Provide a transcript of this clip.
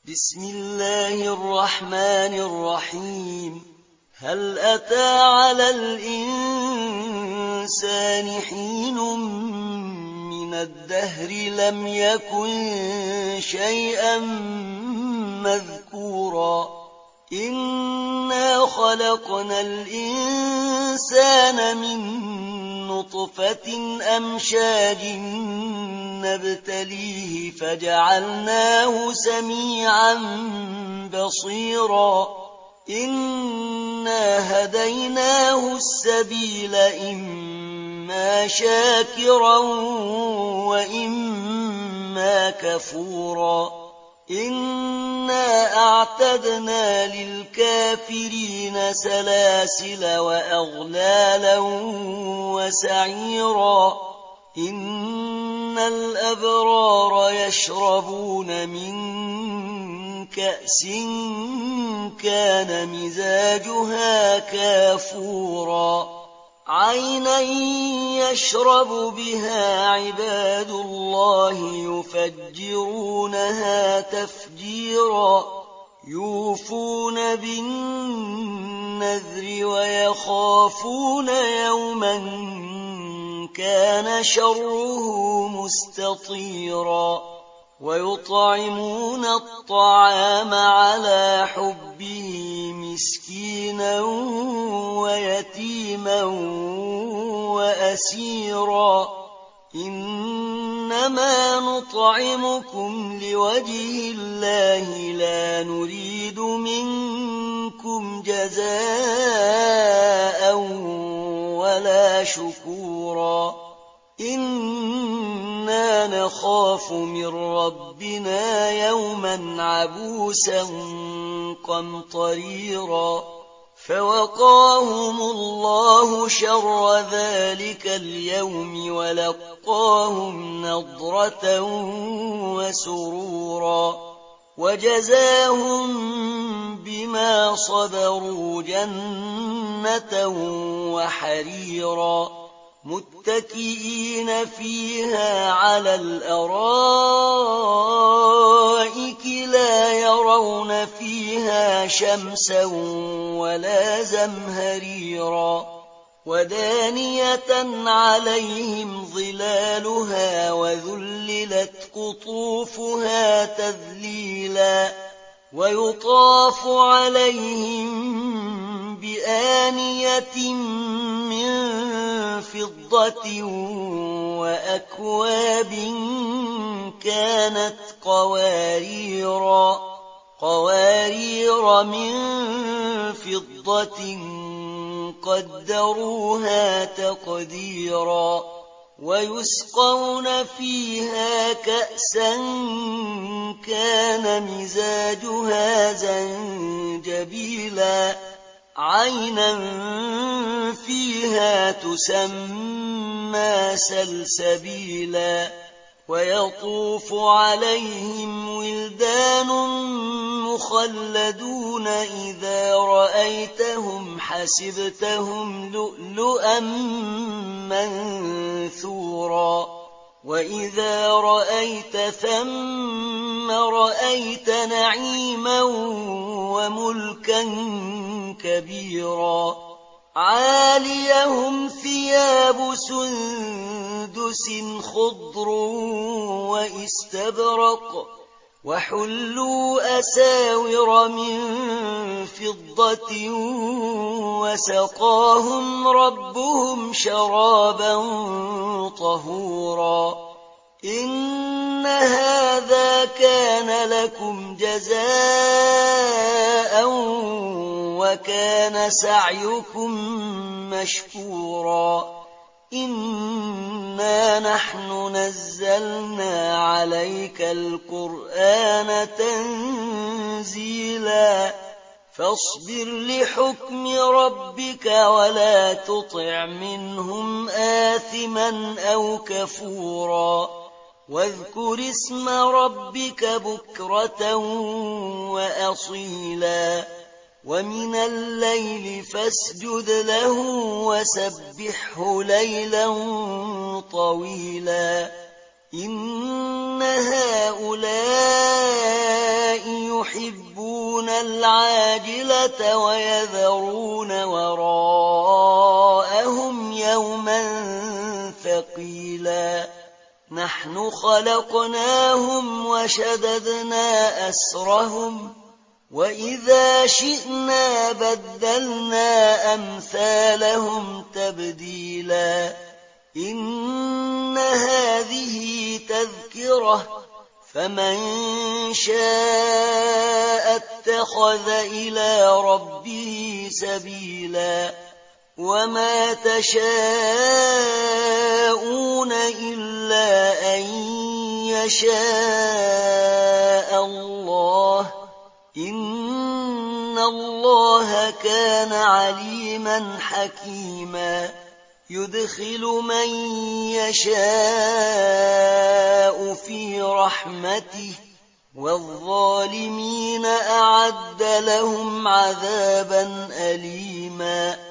بسم الله الرحمن الرحيم. هل أتى على الإنسان حين من الدهر لم يكن شيئا مذكورا إنا خلقنا الإنسان من نطفة أمشاج نبتليه فجعلناه سميعا بصيرا إنا هديناه السبيل إما شاكرا وإما كفورا إنا أعتدنا للكافرين سلاسل وأغلالا وسعيرا إن الأبرار يشربون من كأس كان مزاجها كافورا عينا يشرب بها عباد الله يفجرونها تفجيرا يوفون بالنذر ويخافون يوما كان شره مستطيرا ويطعمون الطعام على حبه مسكينا ويتيما وأسيرا إنما نطعمكم لوجه الله لا نريد منكم جزاء ولا شكورا إنا نخاف من ربنا يوما عبوسا قمطريرا فوقاهم الله شر ذلك اليوم ولقاهم نضرة وسرورا وجزاهم بما صبروا جنة وحريرا متكئين فيها على الأرائك لا يرون فيها شمسا ولا زمهريرا ودانية عليهم ظلالها وذللت قطوفها تذليلا ويطاف عليهم بآنية من فضة وأكواب كانت قوارير من فضة قدروها تقديرا ويسقون فيها كأسا كان مزاجها زنجبيلا عينا فيها تسمى سلسبيلا ويطوف عليهم ولدان مخلدون إذا رأيتهم حسبتهم لؤلؤا منثورا وإذا رأيت ثم رأيت نعيما وملكا كبيرا عاليهم ثياب سندس خضر واستبرق وحلوا أساور من فضة وسقاهم ربهم شرابا طهورا إن هذا كان لكم جزاء وكان سعيكم مشكورا إنا نحن نزلنا عليك القرآن تنزيلا فاصبر لحكم ربك ولا تطع منهم آثما أو كفورا واذكر اسم ربك بكرة وأصيلا ومن الليل فاسجد له وسبحه ليلا طويلا إن هؤلاء يحبون العاجلة ويذرون وراءهم يوما ثقيلا نحن خلقناهم وشددنا أسرهم وإذا شئنا بدلنا أمثالهم تبديلا إن هذه تذكرة فمن شاء اتخذ إلى ربه سبيلا وما تشاءون إلا أن يشاء الله إن الله كان عليما حكيما يدخل من يشاء في رحمته والظالمين أعد لهم عذابا أليما